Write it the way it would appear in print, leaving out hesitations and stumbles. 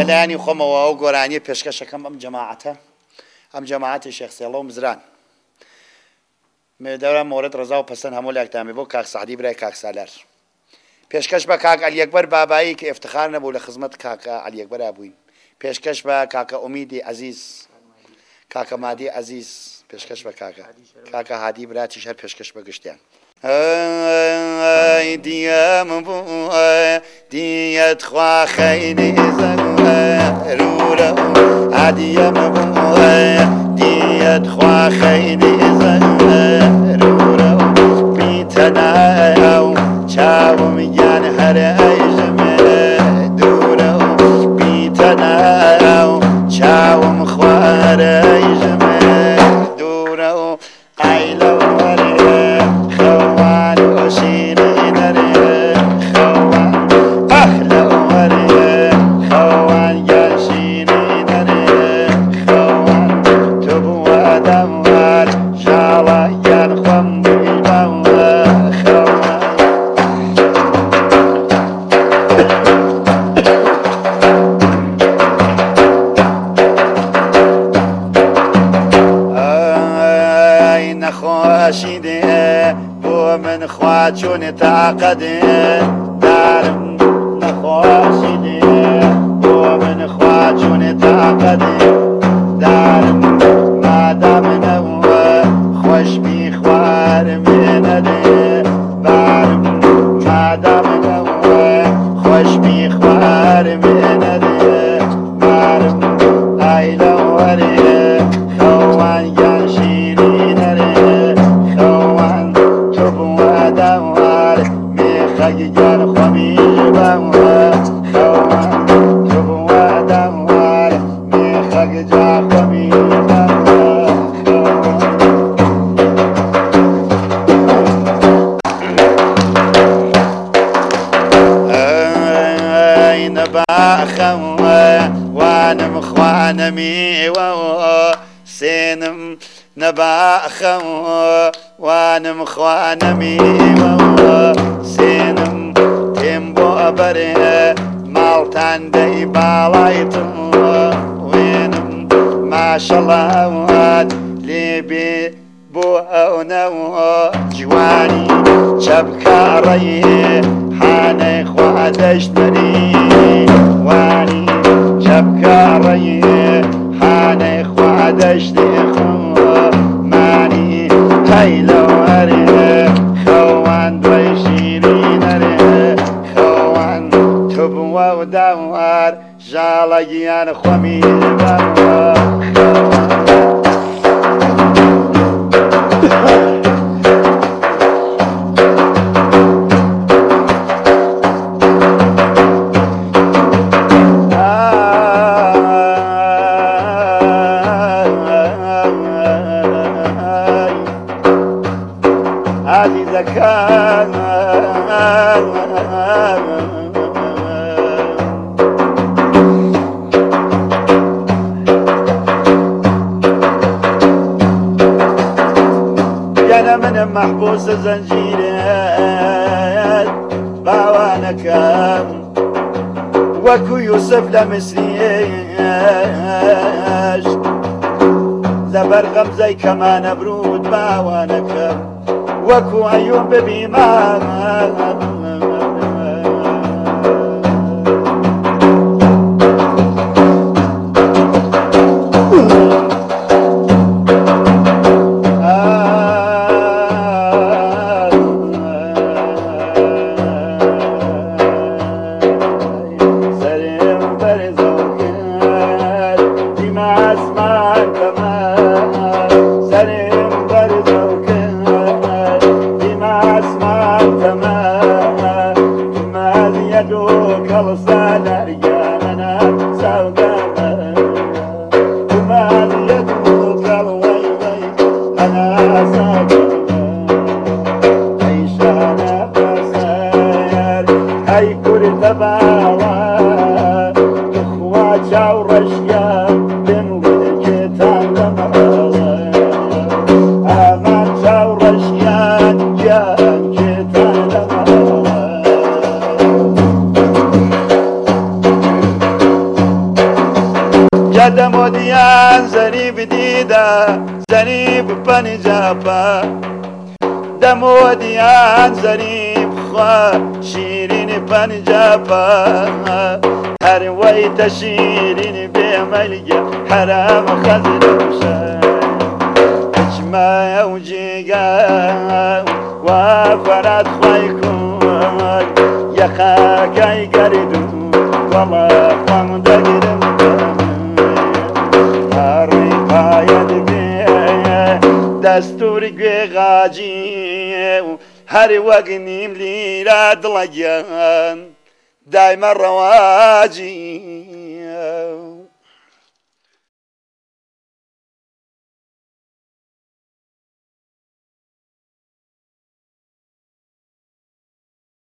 بەلایانی خۆمەوە ئەو گۆرانی پێشکەشەکەم ئەم جەماعەتی شێخ سێڵە و مزران دەورە مۆرد ڕزا و پەسەند هەموو لاکتامی بۆ کاک سعدی برای کاک سالار پێشکەش بە کاک عەلیەکبەر بابایی کە ئفتخار نەبوو لە خزمەت کاکە عەلیەکبەرا بووین پێشکەش بە کاکە ئومیدی عەزیز کاکە مادی عەزیز پێشکەش بە کاکە هادی براتیش هەر پێشکەش بە گشتیان دیەم بوو دیەت خوا خەینی زەرورە عادیەم بوو دیەت خوا خەینی زەرورە بیتەنایە و چاوم گیان هەر ئەیژمێ دوورە و بیتەنایە و چاوم خوارە ئەیژمێ دوورە و ئایلە وەرێ خەوان وەشینی دەرێ خەوان ئەخلە وەرێ خەوان گەشینی دەرێ خەوان تۆ بووە دەوار ژاڵە گیان خۆم بووی بەوە خەوان نەخۆشی دێ بۆ من خوا چۆنێ تاقەدێ دارم نەخۆشی دێ بۆ من خوا چۆنێ تاقەدێ دارم مادامنەوە خۆشبی خوارمێ نەدێ بارم مادامنەوە خۆشبی خوارمێ نەدێ بارم ئایلە وەرێ خەوان گیانشینی نەرێ خەوان تۆ بووە داوار مێخەگی گیان خۆمی بەوە خەوان تۆ بووە داوار مێخەگی جا خۆمی بەوە نەباخەوە وانم خوانەمیوەوە سێنم نەباخەوە وانم خوانەمیوەوە سێنم تێم بۆ بەرێ ماڵتان دەی باڵایتەوە وێنم ماشەڵاوات لێبێ بۆ ئەوەوە جوانی چەبکاڕەیێ حانەی خوا دەشتەری وانی چەبکاڕەیێ حانەی خوا دەشتێ مانی هەیلە وەرێ خەوان دوای شیری نەرێ خەوان تۆ بووە و داوار ژاڵە گیان خۆمی بەوە عزیزەکان گەنە منم مەحبوسە زەنجیرێت باوانەکەم وەکو یوسف لە میسریش لەبەر غەمزەی کەمانە برود باوانەکەم وەکو ئەیوب ببیمان سەرێم بەرزەوکرد دیمە ئەسمان کەمان سەرێم بەرزەوکرد دیمە ئەسمان کەمان مالیەدۆ کەڵسا دەریانەنە ساوگەمە مالیەدۆ کەڵوەی ئەنا ساوگەمە ئەیشانە پەسەر ئەی کوردە باوە خوا چاو ڕەشیا بن وێکێتان لەمەڵە ئامان چاو ڕەشیان گیان کێتان لەمەڵە دمودیان زریب دیده زریب پنجابا دمودیان زریب خوا شیرین پنجابا هر ویت شیرین بیملگه حرام خزر ما وجيقا وفرد خيكون يخاكي قردو والله قام دقرم هاري قايد بي دستوري قوي غاجي هاري وقنيم لي لا دلقيان دايما رواجي